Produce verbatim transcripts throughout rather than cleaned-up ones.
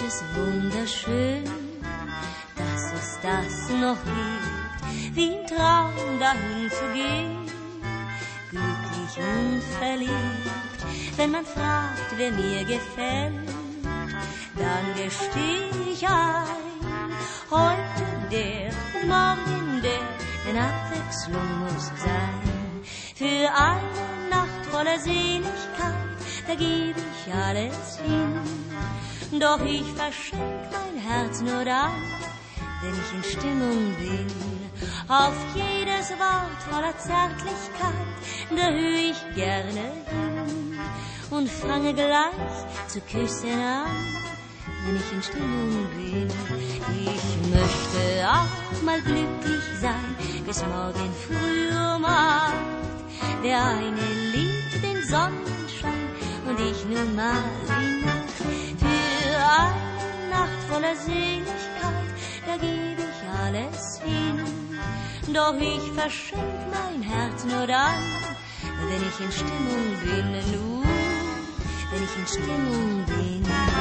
es wunderschön, dass es das noch gibt, wie ein Traum dahin zu gehen, glücklich und verliebt. Wenn man fragt, wer mir gefällt, dann gesteh ich ein, heute der und morgen der, denn Abwechslung muss sein. Für eine Nacht voller Seligkeit, da geb ich alles hin. Doch ich verschenk mein Herz nur dann, wenn ich in Stimmung bin. Auf jedes Wort voller Zärtlichkeit, da hör ich gerne hin. Und fange gleich zu küssen an, wenn ich in Stimmung bin. Ich möchte auch mal glücklich sein, bis morgen früh um acht. Der eine liebt den Sonnenschein und ich nun mal die Nacht. Für eine Nacht voller Seligkeit, da geb ich alles hin. Doch ich verschenk mein Herz nur dann, wenn ich in Stimmung bin. Nur wenn ich in Stimmung bin.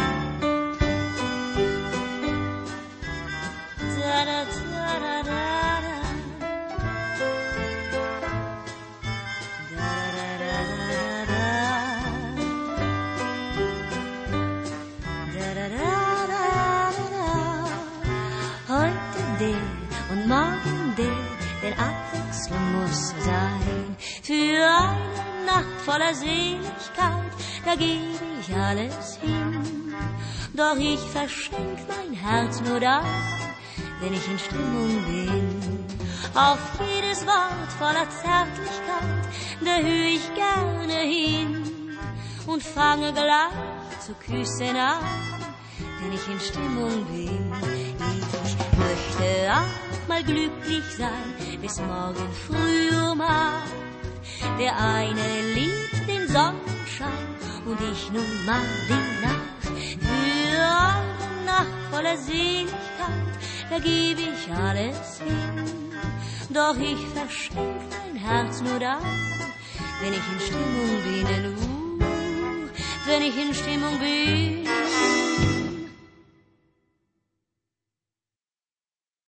Da, da, da, da, da, da. Und morgen der, denn Abwechslung muss sein. Für eine Nacht voller Seligkeit, da geb ich alles hin. Doch ich verschenk mein Herz nur dann, wenn ich in Stimmung bin. Auf jedes Wort voller Zärtlichkeit, da hör ich gerne hin. Und fange gleich zu küssen an, wenn ich in Stimmung bin. Ich möchte auch mal glücklich sein, bis morgen früh um acht. Der eine liebt den Sonnenschein und ich nun mal die Nacht. Für eine Nacht voller Seligkeit, da geb ich alles hin. Doch ich verschenk mein Herz nur dann, wenn ich in Stimmung bin. Uh, wenn ich in Stimmung bin.